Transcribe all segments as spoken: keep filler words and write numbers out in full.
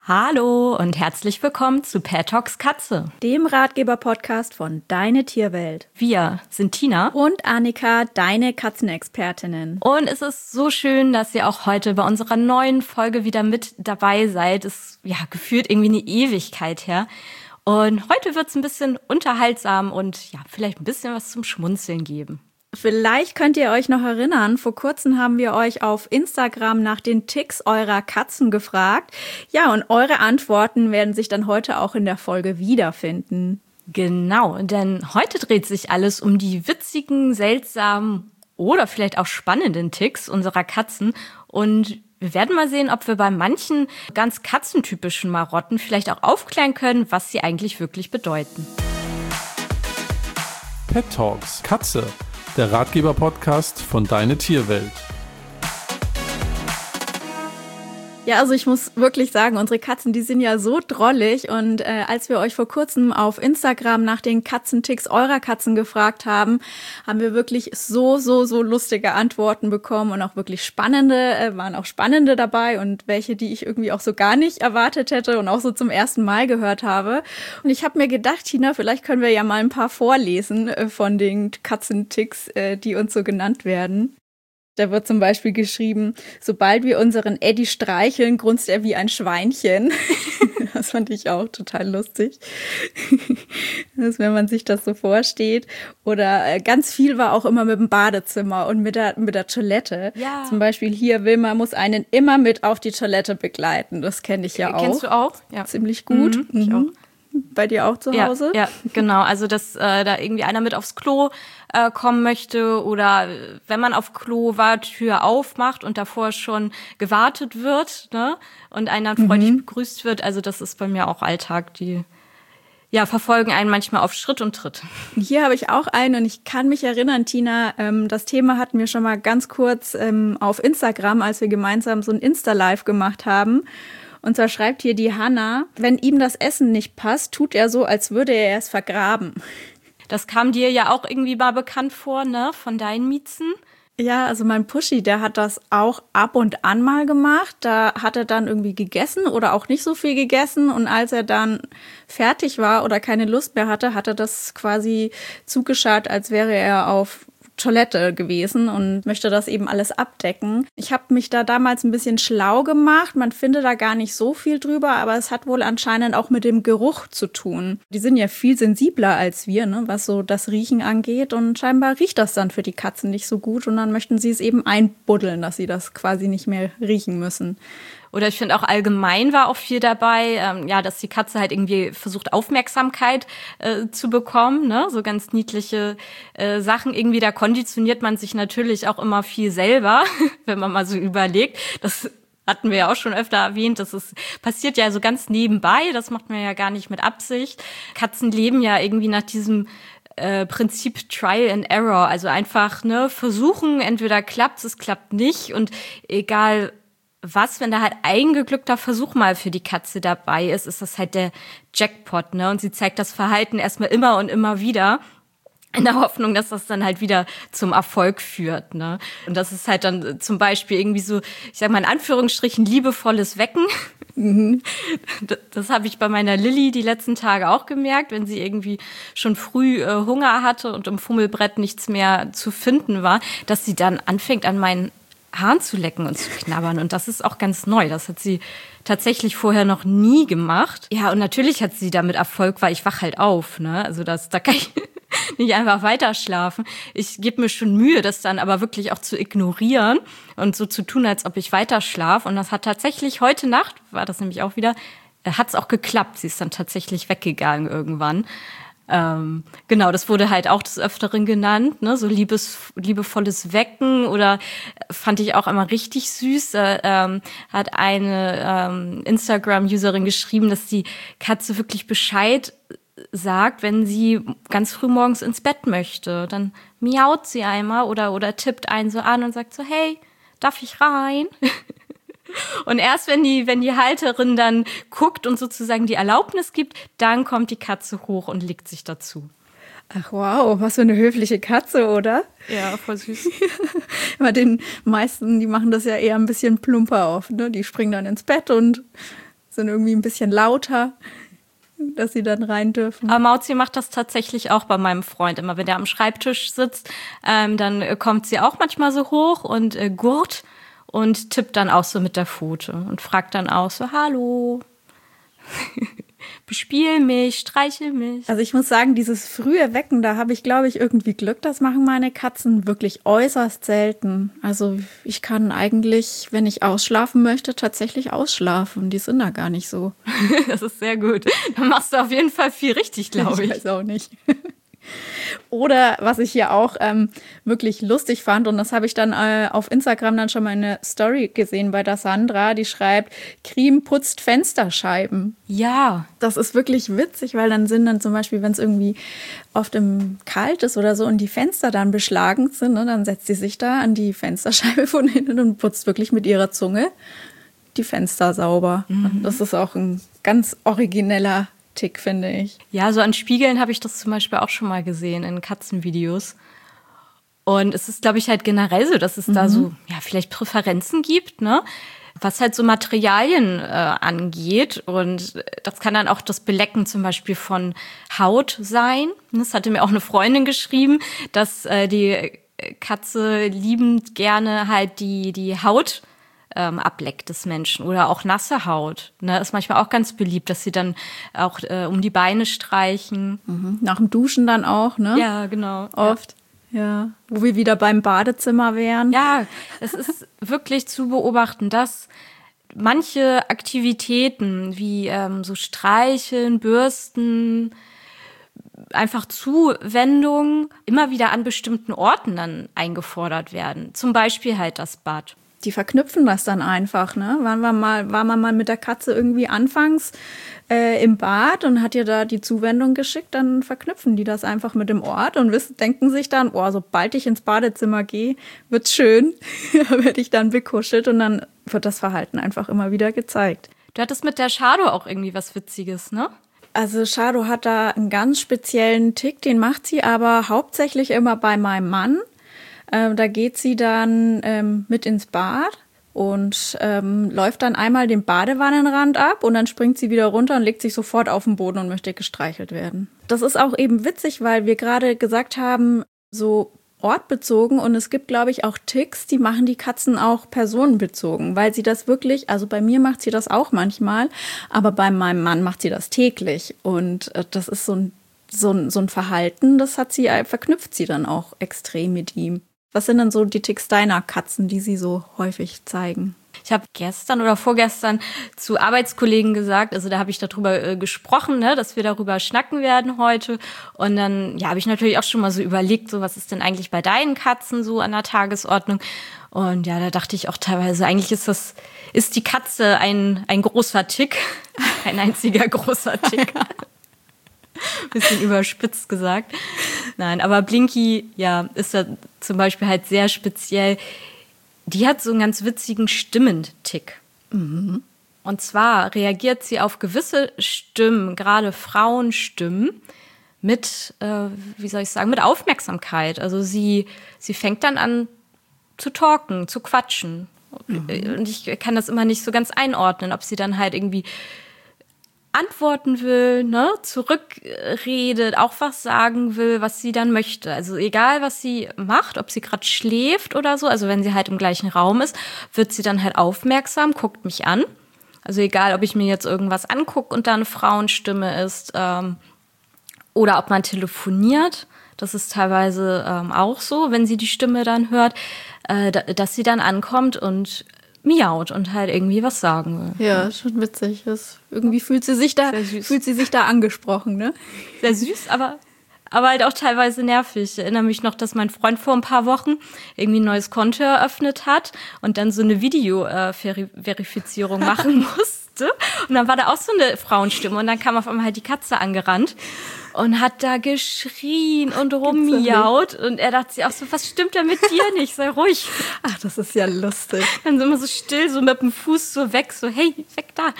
Hallo und herzlich willkommen zu Pet Talks Katze, dem Ratgeber-Podcast von Deine Tierwelt. Wir sind Tina und Annika, deine Katzenexpertinnen. Und es ist so schön, dass ihr auch heute bei unserer neuen Folge wieder mit dabei seid. Es ist ja gefühlt irgendwie eine Ewigkeit her. Und heute wird es ein bisschen unterhaltsam und ja, vielleicht ein bisschen was zum Schmunzeln geben. Vielleicht könnt ihr euch noch erinnern, vor kurzem haben wir euch auf Instagram nach den Ticks eurer Katzen gefragt. Ja, und eure Antworten werden sich dann heute auch in der Folge wiederfinden. Genau, denn heute dreht sich alles um die witzigen, seltsamen oder vielleicht auch spannenden Ticks unserer Katzen. Und wir werden mal sehen, ob wir bei manchen ganz katzentypischen Marotten vielleicht auch aufklären können, was sie eigentlich wirklich bedeuten. Pet Talks Katze, der Ratgeber-Podcast von Deine Tierwelt. Ja, also ich muss wirklich sagen, unsere Katzen, die sind ja so drollig. Und äh, als wir euch vor kurzem auf Instagram nach den Katzenticks eurer Katzen gefragt haben, haben wir wirklich so, so, so lustige Antworten bekommen und auch wirklich spannende, äh, waren auch spannende dabei und welche, die ich irgendwie auch so gar nicht erwartet hätte und auch so zum ersten Mal gehört habe. Und ich habe mir gedacht, Tina, vielleicht können wir ja mal ein paar vorlesen äh, von den Katzenticks, äh, die uns so genannt werden. Da wird zum Beispiel geschrieben, sobald wir unseren Eddie streicheln, grunzt er wie ein Schweinchen. Das fand ich auch total lustig. Das, wenn man sich das so vorsteht. Oder äh, ganz viel war auch immer mit dem Badezimmer und mit der, mit der Toilette. Ja. Zum Beispiel hier, Wilma muss einen immer mit auf die Toilette begleiten. Das kenne ich ja auch. Kennst du auch? Ja. Ziemlich gut. Mhm, ich mhm. auch. Bei dir auch zu Hause? Ja, ja, genau. Also, dass äh, da irgendwie einer mit aufs Klo äh, kommen möchte oder äh, wenn man auf Klo war, Tür aufmacht und davor schon gewartet wird, ne? Und einen dann freudig mhm. begrüßt wird. Also, das ist bei mir auch Alltag. Die ja verfolgen einen manchmal auf Schritt und Tritt. Hier habe ich auch einen und ich kann mich erinnern, Tina, ähm, das Thema hatten wir schon mal ganz kurz ähm, auf Instagram, als wir gemeinsam so ein Insta-Live gemacht haben. Und zwar schreibt hier die Hanna, wenn ihm das Essen nicht passt, tut er so, als würde er es vergraben. Das kam dir ja auch irgendwie mal bekannt vor, ne, von deinen Miezen? Ja, also mein Puschi, der hat das auch ab und an mal gemacht. Da hat er dann irgendwie gegessen oder auch nicht so viel gegessen. Und als er dann fertig war oder keine Lust mehr hatte, hat er das quasi zugeschaut, als wäre er auf Toilette gewesen und möchte das eben alles abdecken. Ich habe mich da damals ein bisschen schlau gemacht. Man findet da gar nicht so viel drüber, aber es hat wohl anscheinend auch mit dem Geruch zu tun. Die sind ja viel sensibler als wir, ne, was so das Riechen angeht. Und scheinbar riecht das dann für die Katzen nicht so gut. Und dann möchten sie es eben einbuddeln, dass sie das quasi nicht mehr riechen müssen. Oder ich finde auch allgemein war auch viel dabei, ähm, ja, dass die Katze halt irgendwie versucht, Aufmerksamkeit äh, zu bekommen, ne, so ganz niedliche äh, Sachen. Irgendwie, da konditioniert man sich natürlich auch immer viel selber, wenn man mal so überlegt. Das hatten wir ja auch schon öfter erwähnt, das ist, passiert ja so ganz nebenbei, das macht man ja gar nicht mit Absicht. Katzen leben ja irgendwie nach diesem Äh, Prinzip Trial and Error, also einfach ne versuchen, entweder klappt es, klappt nicht und egal was, wenn da halt ein geglückter Versuch mal für die Katze dabei ist, ist das halt der Jackpot, ne? Und sie zeigt das Verhalten erstmal immer und immer wieder in der Hoffnung, dass das dann halt wieder zum Erfolg führt, ne? Und das ist halt dann zum Beispiel irgendwie so, ich sag mal in Anführungsstrichen, liebevolles Wecken. Mhm. Das, das habe ich bei meiner Lilly die letzten Tage auch gemerkt, wenn sie irgendwie schon früh äh, Hunger hatte und im Fummelbrett nichts mehr zu finden war, dass sie dann anfängt, an meinen Haaren zu lecken und zu knabbern. Und das ist auch ganz neu. Das hat sie tatsächlich vorher noch nie gemacht. Ja, und natürlich hat sie damit Erfolg, weil ich wach halt auf, ne? Also das, da kann ich nicht einfach weiter schlafen. Ich gebe mir schon Mühe, das dann aber wirklich auch zu ignorieren und so zu tun, als ob ich weiter schlafe. Und das hat tatsächlich heute Nacht, war das nämlich auch wieder, hat es auch geklappt. Sie ist dann tatsächlich weggegangen irgendwann. Ähm, genau, das wurde halt auch des Öfteren genannt, ne, so liebes, liebevolles Wecken oder fand ich auch immer richtig süß. Äh, ähm, hat eine ähm, Instagram-Userin geschrieben, dass die Katze wirklich Bescheid sagt, wenn sie ganz früh morgens ins Bett möchte. Dann miaut sie einmal oder, oder tippt einen so an und sagt so, hey, darf ich rein? Und erst wenn die, wenn die Halterin dann guckt und sozusagen die Erlaubnis gibt, dann kommt die Katze hoch und legt sich dazu. Ach wow, was für eine höfliche Katze, oder? Ja, voll süß. Bei den meisten, die machen das ja eher ein bisschen plumper auf, ne? Die springen dann ins Bett und sind irgendwie ein bisschen lauter, dass sie dann rein dürfen. Aber Mauzi macht das tatsächlich auch bei meinem Freund immer. Wenn der am Schreibtisch sitzt, ähm, dann äh, kommt sie auch manchmal so hoch und äh, gurt und tippt dann auch so mit der Pfote und fragt dann auch so, hallo, bespiel mich, streichel mich. Also ich muss sagen, dieses frühe Wecken, da habe ich, glaube ich, irgendwie Glück. Das machen meine Katzen wirklich äußerst selten. Also ich kann eigentlich, wenn ich ausschlafen möchte, tatsächlich ausschlafen. Die sind da gar nicht so. Das ist sehr gut. Dann machst du auf jeden Fall viel richtig, glaube ich. Ich weiß auch nicht. Oder was ich hier auch ähm, wirklich lustig fand, und das habe ich dann äh, auf Instagram dann schon mal in der Story gesehen bei der Sandra, die schreibt, Creme putzt Fensterscheiben. Ja. Das ist wirklich witzig, weil dann sind dann zum Beispiel, wenn es irgendwie oft im Kalt ist oder so und die Fenster dann beschlagen sind, ne, dann setzt sie sich da an die Fensterscheibe von hinten und putzt wirklich mit ihrer Zunge die Fenster sauber. Mhm. Das ist auch ein ganz origineller Tick, finde ich. Ja, so an Spiegeln habe ich das zum Beispiel auch schon mal gesehen in Katzenvideos. Und es ist, glaube ich, halt generell so, dass es mhm. da so, ja, vielleicht Präferenzen gibt, ne? Was halt so Materialien äh, angeht. Und das kann dann auch das Belecken zum Beispiel von Haut sein. Das hatte mir auch eine Freundin geschrieben, dass äh, die Katze liebend gerne halt die, die Haut Ähm, ableckt des Menschen oder auch nasse Haut. Ne, ist manchmal auch ganz beliebt, dass sie dann auch äh, um die Beine streichen. Mhm. Nach dem Duschen dann auch, ne? Ja, genau. Oft. Ja. ja. Wo wir wieder beim Badezimmer wären. Ja, es ist wirklich zu beobachten, dass manche Aktivitäten wie ähm, so Streicheln, Bürsten, einfach Zuwendung immer wieder an bestimmten Orten dann eingefordert werden. Zum Beispiel halt das Bad. Die verknüpfen das dann einfach, ne? Waren wir mal, war man mal mit der Katze irgendwie anfangs äh, im Bad und hat ihr da die Zuwendung geschickt, dann verknüpfen die das einfach mit dem Ort und wissen, denken sich dann, oh, sobald ich ins Badezimmer gehe, wird's schön, da werde ich dann bekuschelt und dann wird das Verhalten einfach immer wieder gezeigt. Du hattest mit der Shado auch irgendwie was Witziges, ne? Also Shado hat da einen ganz speziellen Tick, den macht sie aber hauptsächlich immer bei meinem Mann. Ähm, da geht sie dann ähm, mit ins Bad und ähm, läuft dann einmal den Badewannenrand ab und dann springt sie wieder runter und legt sich sofort auf den Boden und möchte gestreichelt werden. Das ist auch eben witzig, weil wir gerade gesagt haben, so ortbezogen und es gibt, glaube ich, auch Ticks, die machen die Katzen auch personenbezogen, weil sie das wirklich, also bei mir macht sie das auch manchmal, aber bei meinem Mann macht sie das täglich und äh, das ist so ein, so ein, so ein Verhalten, das hat sie, verknüpft sie dann auch extrem mit ihm. Was sind denn so die Ticks deiner Katzen, die sie so häufig zeigen? Ich habe gestern oder vorgestern zu Arbeitskollegen gesagt, also da habe ich darüber äh, gesprochen, ne, dass wir darüber schnacken werden heute. Und dann ja, habe ich natürlich auch schon mal so überlegt, so was ist denn eigentlich bei deinen Katzen so an der Tagesordnung? Und ja, da dachte ich auch teilweise, eigentlich ist das, ist die Katze ein, ein großer Tick, ein einziger großer Tick. Bisschen überspitzt gesagt. Nein, aber Blinky, ja, ist ja zum Beispiel halt sehr speziell. Die hat so einen ganz witzigen Stimmentick. Mhm. Und zwar reagiert sie auf gewisse Stimmen, gerade Frauenstimmen, mit, äh, wie soll ich sagen, mit Aufmerksamkeit. Also sie, sie fängt dann an zu talken, zu quatschen. Mhm. Und ich kann das immer nicht so ganz einordnen, ob sie dann halt irgendwie antworten will, ne, zurückredet, auch was sagen will, was sie dann möchte. Also egal, was sie macht, ob sie gerade schläft oder so, also wenn sie halt im gleichen Raum ist, wird sie dann halt aufmerksam, guckt mich an. Also egal, ob ich mir jetzt irgendwas angucke und da eine Frauenstimme ist ähm, oder ob man telefoniert, das ist teilweise ähm, auch so, wenn sie die Stimme dann hört, äh, dass sie dann ankommt und miaut und halt irgendwie was sagen will. Ja, schon witzig. Das, irgendwie fühlt sie sich da, fühlt sie sich da angesprochen, ne? Sehr süß, aber, aber halt auch teilweise nervig. Ich erinnere mich noch, dass mein Freund vor ein paar Wochen irgendwie ein neues Konto eröffnet hat und dann so eine Video-Verifizierung machen musste. Und dann war da auch so eine Frauenstimme und dann kam auf einmal halt die Katze angerannt und hat da geschrien und rummiaut. Und er dachte sich auch so, was stimmt da mit dir nicht? Sei ruhig. Ach, das ist ja lustig. Dann sind wir so still, so mit dem Fuß so weg, so hey, weg da.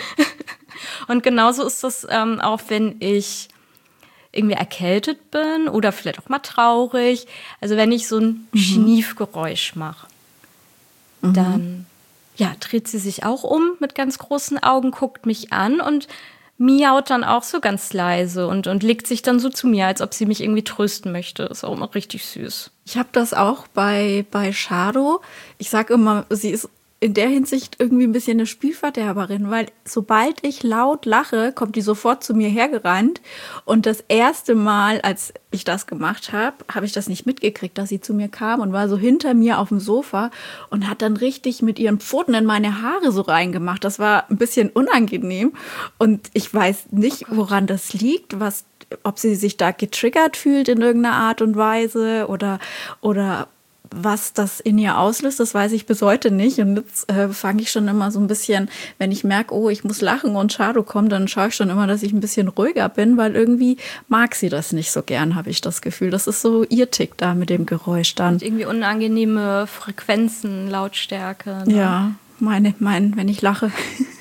Und genauso ist das ähm, auch, wenn ich irgendwie erkältet bin oder vielleicht auch mal traurig. Also wenn ich so ein mhm. Schniefgeräusch mache, mhm. dann ja, dreht sie sich auch um mit ganz großen Augen, guckt mich an und miaut dann auch so ganz leise und, und legt sich dann so zu mir, als ob sie mich irgendwie trösten möchte. Ist auch immer richtig süß. Ich habe das auch bei, bei Shadow. Ich sage immer, sie ist in der Hinsicht irgendwie ein bisschen eine Spielverderberin, weil sobald ich laut lache, kommt die sofort zu mir hergerannt. Und das erste Mal, als ich das gemacht habe, habe ich das nicht mitgekriegt, dass sie zu mir kam und war so hinter mir auf dem Sofa und hat dann richtig mit ihren Pfoten in meine Haare so reingemacht. Das war ein bisschen unangenehm und ich weiß nicht, woran das liegt, was, ob sie sich da getriggert fühlt in irgendeiner Art und Weise oder, oder was das in ihr auslöst, das weiß ich bis heute nicht. Und jetzt äh, fange ich schon immer so ein bisschen, wenn ich merke, oh, ich muss lachen und Shadow kommt, dann schaue ich schon immer, dass ich ein bisschen ruhiger bin, weil irgendwie mag sie das nicht so gern, habe ich das Gefühl. Das ist so ihr Tick da mit dem Geräusch dann. Und irgendwie unangenehme Frequenzen, Lautstärke. Ne? Ja, meine, mein, wenn ich lache.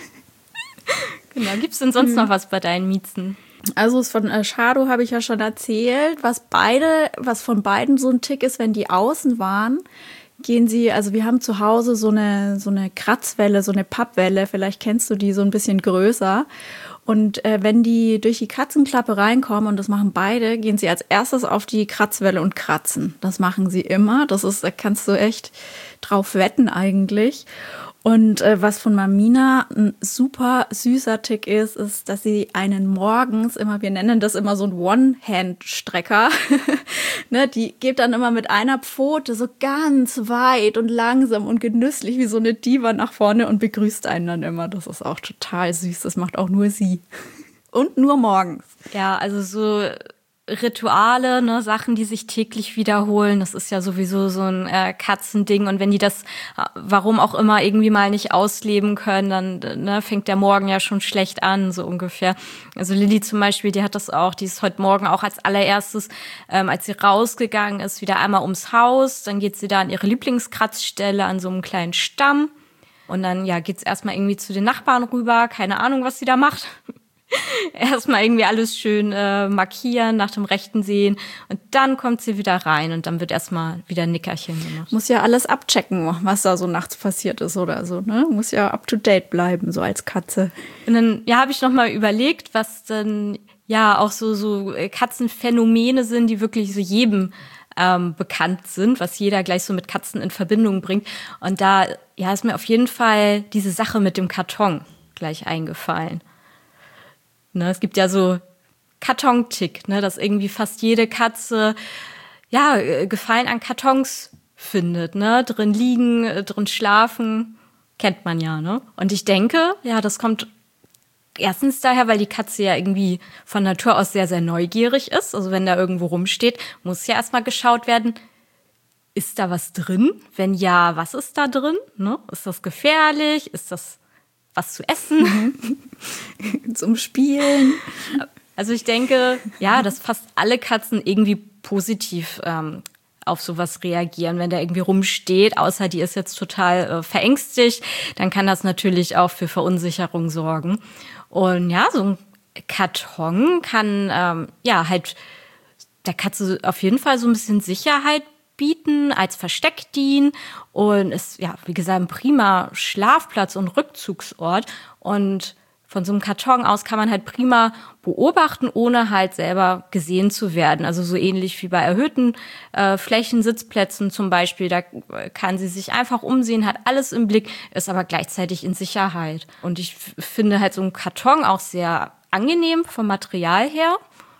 Genau. Gibt es denn sonst mhm. noch was bei deinen Miezen? Also von äh, Shadow habe ich ja schon erzählt, was beide, was von beiden so ein Tick ist, wenn die außen waren, gehen sie, also wir haben zu Hause so eine, so eine Kratzwelle, so eine Pappwelle, vielleicht kennst du die, so ein bisschen größer. Und äh, wenn die durch die Katzenklappe reinkommen, und das machen beide, gehen sie als erstes auf die Kratzwelle und kratzen. Das machen sie immer, das ist, da kannst du echt drauf wetten eigentlich. Und äh, was von Mamina ein super süßer Tick ist, ist, dass sie einen morgens immer, wir nennen das immer so ein One-Hand-Strecker, ne, die geht dann immer mit einer Pfote so ganz weit und langsam und genüsslich wie so eine Diva nach vorne und begrüßt einen dann immer. Das ist auch total süß, das macht auch nur sie. Und nur morgens. Ja, also so Rituale, ne, Sachen, die sich täglich wiederholen, das ist ja sowieso so ein äh, Katzending. Und wenn die das, warum auch immer, irgendwie mal nicht ausleben können, dann ne, fängt der Morgen ja schon schlecht an, so ungefähr. Also Lilly zum Beispiel, die hat das auch, die ist heute Morgen auch als allererstes, ähm, als sie rausgegangen ist, wieder einmal ums Haus, dann geht sie da an ihre Lieblingskratzstelle, an so einem kleinen Stamm. Und dann ja geht's erstmal irgendwie zu den Nachbarn rüber, keine Ahnung, was sie da macht. Erstmal irgendwie alles schön äh, markieren, nach dem Rechten sehen und dann kommt sie wieder rein und dann wird erstmal wieder ein Nickerchen gemacht. Muss ja alles abchecken, was da so nachts passiert ist oder so, ne? Muss ja up to date bleiben, so als Katze. Und dann ja, habe ich noch mal überlegt, was denn ja auch so so Katzenphänomene sind, die wirklich so jedem ähm, bekannt sind, was jeder gleich so mit Katzen in Verbindung bringt. Und da ja ist mir auf jeden Fall diese Sache mit dem Karton gleich eingefallen. Ne, es gibt ja so Kartontick, ne, dass irgendwie fast jede Katze ja Gefallen an Kartons findet, ne, drin liegen, drin schlafen, kennt man ja, ne? Und ich denke, ja, das kommt erstens daher, weil die Katze ja irgendwie von Natur aus sehr, sehr neugierig ist. Also wenn da irgendwo rumsteht, muss ja erstmal geschaut werden, ist da was drin? Wenn ja, was ist da drin? Ne? Ist das gefährlich? Ist das was zu essen? Zum Spielen? Also ich denke, ja, dass fast alle Katzen irgendwie positiv ähm, auf sowas reagieren, wenn der irgendwie rumsteht, außer die ist jetzt total äh, verängstigt, dann kann das natürlich auch für Verunsicherung sorgen. Und ja, so ein Karton kann ähm, ja halt der Katze auf jeden Fall so ein bisschen Sicherheit bieten, als Versteck dienen und ist, ja, wie gesagt, ein prima Schlafplatz und Rückzugsort. Und von so einem Karton aus kann man halt prima beobachten, ohne halt selber gesehen zu werden. Also so ähnlich wie bei erhöhten äh, Flächensitzplätzen zum Beispiel. Da kann sie sich einfach umsehen, hat alles im Blick, ist aber gleichzeitig in Sicherheit. Und ich f- finde halt so einen Karton auch sehr angenehm vom Material her.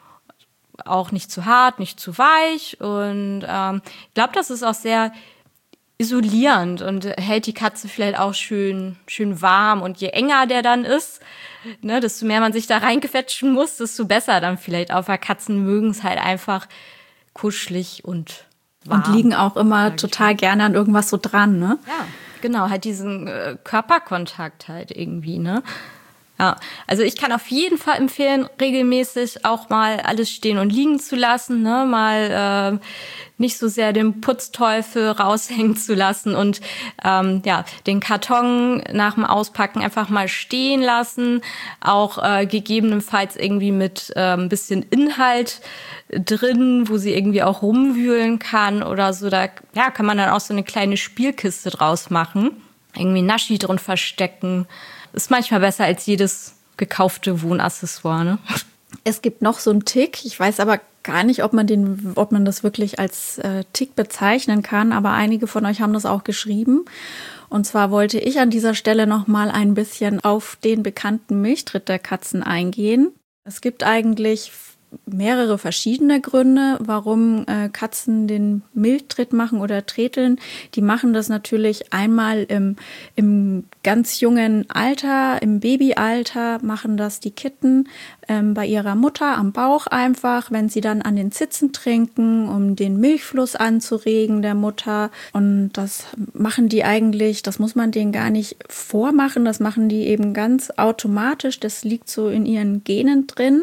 Auch nicht zu hart, nicht zu weich. Und ähm, ich glaube, das ist auch sehr isolierend und hält die Katze vielleicht auch schön, schön warm. Und je enger der dann ist, ne, desto mehr man sich da reingefetschen muss, desto besser dann vielleicht auch. Weil Katzen mögen es halt einfach kuschelig und warm. Und liegen auch immer total gerne an irgendwas so dran, ne? Ja, genau, halt diesen äh, Körperkontakt halt irgendwie, ne? Ja, also ich kann auf jeden Fall empfehlen, regelmäßig auch mal alles stehen und liegen zu lassen, ne, mal äh, nicht so sehr den Putzteufel raushängen zu lassen und ähm, ja, den Karton nach dem Auspacken einfach mal stehen lassen, auch äh, gegebenenfalls irgendwie mit äh, ein bisschen Inhalt drin, wo sie irgendwie auch rumwühlen kann oder so. Da ja, kann man dann auch so eine kleine Spielkiste draus machen. irgendwie Naschi drin verstecken. Ist manchmal besser als jedes gekaufte Wohnaccessoire, ne? Es gibt noch so einen Tick, ich weiß aber gar nicht, ob man den, ob man das wirklich als äh, Tick bezeichnen kann, aber einige von euch haben das auch geschrieben. Und zwar wollte ich an dieser Stelle noch mal ein bisschen auf den bekannten Milchtritt der Katzen eingehen. Es gibt eigentlich mehrere verschiedene Gründe, warum äh, Katzen den Milchtritt machen oder treteln. Die machen das natürlich einmal im, im ganz jungen Alter, im Babyalter machen das die Kitten ähm, bei ihrer Mutter am Bauch einfach, wenn sie dann an den Zitzen trinken, um den Milchfluss anzuregen der Mutter. Und das machen die eigentlich, das muss man denen gar nicht vormachen, das machen die eben ganz automatisch, das liegt so in ihren Genen drin.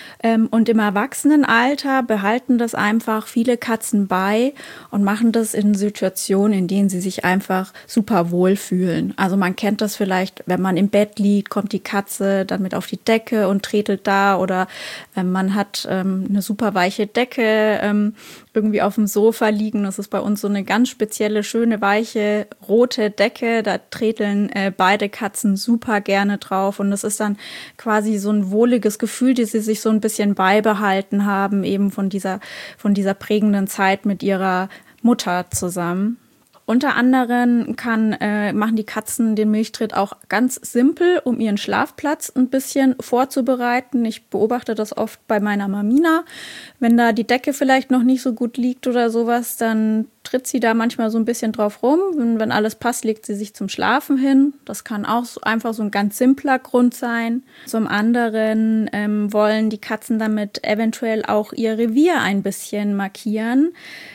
Und im Erwachsenenalter behalten das einfach viele Katzen bei und machen das in Situationen, in denen sie sich einfach super wohl fühlen. Also man kennt das vielleicht, wenn man im Bett liegt, kommt die Katze dann mit auf die Decke und tretelt da, oder äh, man hat ähm, eine super weiche Decke ähm, irgendwie auf dem Sofa liegen. Das ist bei uns so eine ganz spezielle, schöne, weiche, rote Decke. Da treteln äh, beide Katzen super gerne drauf. Und das ist dann quasi so ein wohliges Gefühl, das sie sich so ein bisschen beibehalten haben, eben von dieser, von dieser prägenden Zeit mit ihrer Mutter zusammen. Unter anderem kann, äh, machen die Katzen den Milchtritt auch ganz simpel, um ihren Schlafplatz ein bisschen vorzubereiten. Ich beobachte das oft bei meiner Mamina. Wenn da die Decke vielleicht noch nicht so gut liegt oder sowas, dann tritt sie da manchmal so ein bisschen drauf rum. Wenn, wenn alles passt, legt sie sich zum Schlafen hin. Das kann auch so, einfach so ein ganz simpler Grund sein. Zum anderen ähm, wollen die Katzen damit eventuell auch ihr Revier ein bisschen markieren.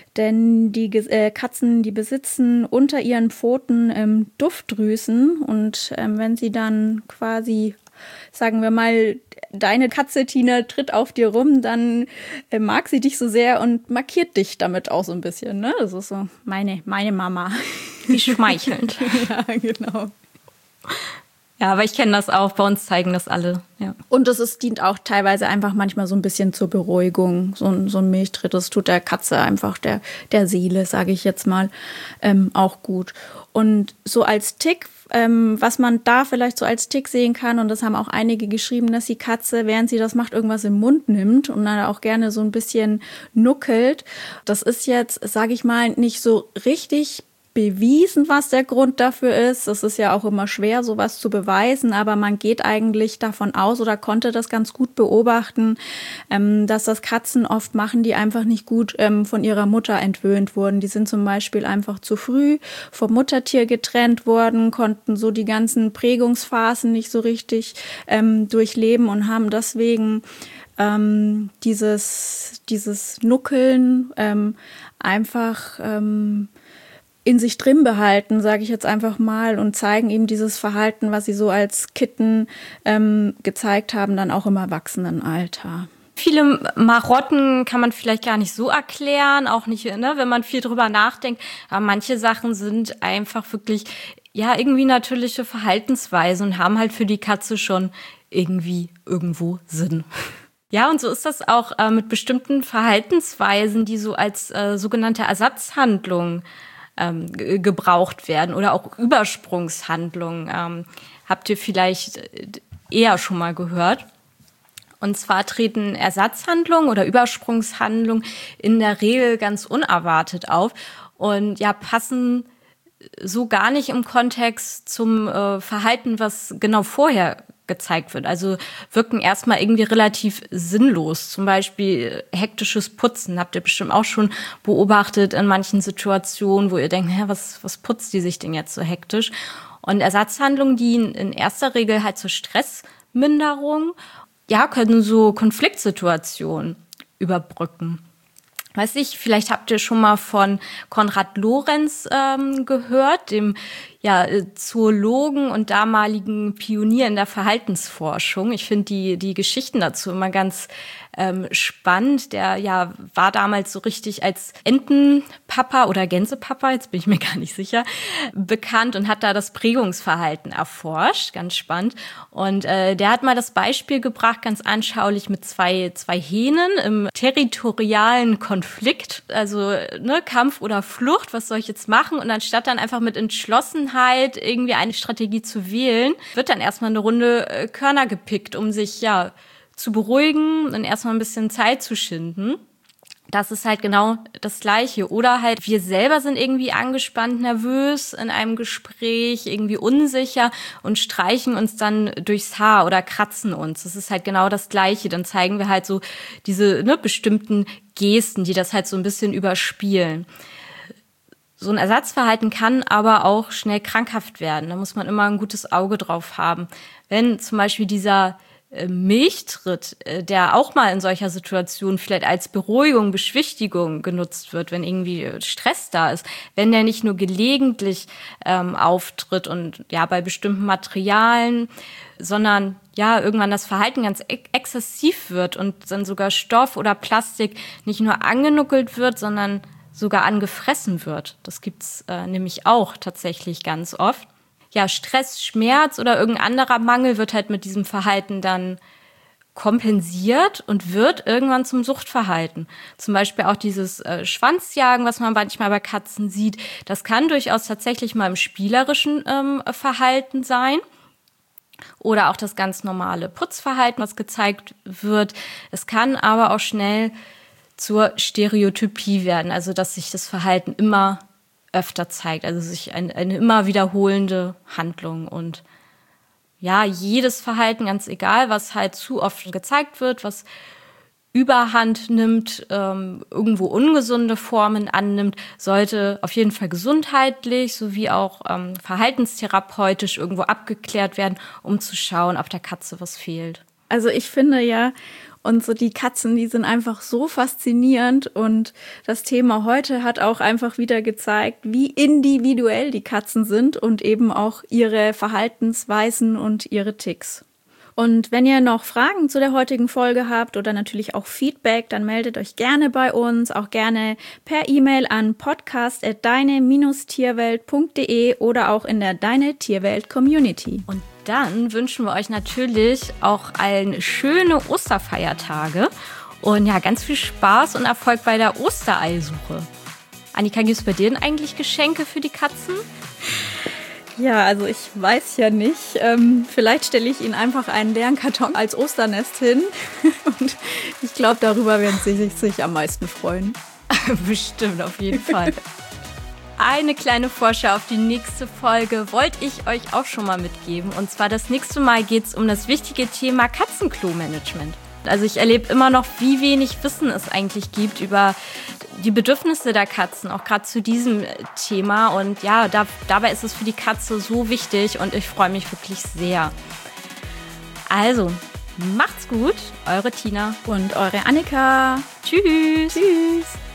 Denn die äh, Katzen, die besitzen unter ihren Pfoten ähm, Duftdrüsen. Und ähm, wenn sie dann quasi, sagen wir mal, deine Katze Tina tritt auf dir rum, dann äh, mag sie dich so sehr und markiert dich damit auch so ein bisschen. Ne? Das ist so meine, meine Mama. Wie schmeichelnd. Ja, genau. Ja, aber ich kenne das auch. Bei uns zeigen das alle. Ja. Und es ist, dient auch teilweise einfach manchmal so ein bisschen zur Beruhigung. So ein, so ein Milchtritt, das tut der Katze einfach, der, der Seele, sage ich jetzt mal, ähm, auch gut. Und so als Tick, ähm, was man da vielleicht so als Tick sehen kann, und das haben auch einige geschrieben, dass die Katze, während sie das macht, irgendwas im Mund nimmt und dann auch gerne so ein bisschen nuckelt. Das ist jetzt, sage ich mal, nicht so richtig bewiesen, was der Grund dafür ist. Es ist ja auch immer schwer, sowas zu beweisen, aber man geht eigentlich davon aus oder konnte das ganz gut beobachten, ähm, dass das Katzen oft machen, die einfach nicht gut ähm, von ihrer Mutter entwöhnt wurden. Die sind zum Beispiel einfach zu früh vom Muttertier getrennt worden, konnten so die ganzen Prägungsphasen nicht so richtig ähm, durchleben und haben deswegen ähm, dieses, dieses Nuckeln ähm, einfach ähm, in sich drin behalten, sage ich jetzt einfach mal, und zeigen eben dieses Verhalten, was sie so als Kitten ähm, gezeigt haben, dann auch im Erwachsenenalter. Viele Marotten kann man vielleicht gar nicht so erklären, auch nicht, ne, wenn man viel drüber nachdenkt. Aber manche Sachen sind einfach wirklich, ja, irgendwie natürliche Verhaltensweisen und haben halt für die Katze schon irgendwie irgendwo Sinn. Ja, und so ist das auch äh, mit bestimmten Verhaltensweisen, die so als äh, sogenannte Ersatzhandlung ähm, g- gebraucht werden oder auch Übersprungshandlungen. Ähm, habt ihr vielleicht eher schon mal gehört? Und zwar treten Ersatzhandlungen oder Übersprungshandlungen in der Regel ganz unerwartet auf und ja, passen so gar nicht im Kontext zum äh, Verhalten, was genau vorher gezeigt wird. Also wirken erstmal irgendwie relativ sinnlos. Zum Beispiel hektisches Putzen habt ihr bestimmt auch schon beobachtet in manchen Situationen, wo ihr denkt, hä, was, was putzt die sich denn jetzt so hektisch? Und Ersatzhandlungen dienen in erster Regel halt zur Stressminderung, ja, können so Konfliktsituationen überbrücken. Weiß ich, vielleicht habt ihr schon mal von Konrad Lorenz ähm, gehört, dem ja, Zoologen und damaligen Pionier in der Verhaltensforschung. Ich finde die die Geschichten dazu immer ganz ähm, spannend. Der ja war damals so richtig als Entenpapa oder Gänsepapa, jetzt bin ich mir gar nicht sicher, bekannt und hat da das Prägungsverhalten erforscht. Ganz spannend. Und äh, der hat mal das Beispiel gebracht, ganz anschaulich, mit zwei zwei Hähnen im territorialen Konflikt. Also ne, Kampf oder Flucht, was soll ich jetzt machen? Und anstatt dann einfach mit Entschlossenheit Entschlossenheit, irgendwie eine Strategie zu wählen, wird dann erstmal eine Runde äh, Körner gepickt, um sich ja zu beruhigen und erstmal ein bisschen Zeit zu schinden. Das ist halt genau das Gleiche. Oder halt, wir selber sind irgendwie angespannt, nervös in einem Gespräch, irgendwie unsicher und streichen uns dann durchs Haar oder kratzen uns. Das ist halt genau das Gleiche. Dann zeigen wir halt so diese ne, bestimmten Gesten, die das halt so ein bisschen überspielen. So ein Ersatzverhalten kann aber auch schnell krankhaft werden. Da muss man immer ein gutes Auge drauf haben. Wenn zum Beispiel dieser Milchtritt, der auch mal in solcher Situation vielleicht als Beruhigung, Beschwichtigung genutzt wird, wenn irgendwie Stress da ist, wenn der nicht nur gelegentlich ähm, auftritt und ja bei bestimmten Materialien, sondern ja irgendwann das Verhalten ganz ex- exzessiv wird und dann sogar Stoff oder Plastik nicht nur angenuckelt wird, sondern sogar angefressen wird. Das gibt's äh, nämlich auch tatsächlich ganz oft. Ja, Stress, Schmerz oder irgendein anderer Mangel wird halt mit diesem Verhalten dann kompensiert und wird irgendwann zum Suchtverhalten. Zum Beispiel auch dieses äh, Schwanzjagen, was man manchmal bei Katzen sieht, das kann durchaus tatsächlich mal im spielerischen ähm, Verhalten sein. Oder auch das ganz normale Putzverhalten, was gezeigt wird. Es kann aber auch schnell zur Stereotypie werden, also dass sich das Verhalten immer öfter zeigt, also sich ein, eine immer wiederholende Handlung und ja, jedes Verhalten, ganz egal, was halt zu oft gezeigt wird, was Überhand nimmt, ähm, irgendwo ungesunde Formen annimmt, sollte auf jeden Fall gesundheitlich sowie auch ähm, verhaltenstherapeutisch irgendwo abgeklärt werden, um zu schauen, ob der Katze was fehlt. Also ich finde ja, und so die Katzen, die sind einfach so faszinierend und das Thema heute hat auch einfach wieder gezeigt, wie individuell die Katzen sind und eben auch ihre Verhaltensweisen und ihre Ticks. Und wenn ihr noch Fragen zu der heutigen Folge habt oder natürlich auch Feedback, dann meldet euch gerne bei uns, auch gerne per E-Mail an podcast at deine Bindestrich tierwelt punkt de oder auch in der Deine Tierwelt Community. Und dann wünschen wir euch natürlich auch allen schöne Osterfeiertage und ja, ganz viel Spaß und Erfolg bei der Ostereisuche. Annika, gibt es bei dir denn eigentlich Geschenke für die Katzen? Ja, also ich weiß ja nicht. Ähm, vielleicht stelle ich ihnen einfach einen leeren Karton als Osternest hin. Und ich glaube, darüber werden sie sich, sich am meisten freuen. Bestimmt, auf jeden Fall. Eine kleine Vorschau auf die nächste Folge wollte ich euch auch schon mal mitgeben. Und zwar das nächste Mal geht es um das wichtige Thema Katzenklo-Management. Also ich erlebe immer noch, wie wenig Wissen es eigentlich gibt über die Bedürfnisse der Katzen, auch gerade zu diesem Thema. Und ja, da, dabei ist es für die Katze so wichtig und ich freue mich wirklich sehr. Also, macht's gut, eure Tina und eure Annika. Tschüss. Tschüss.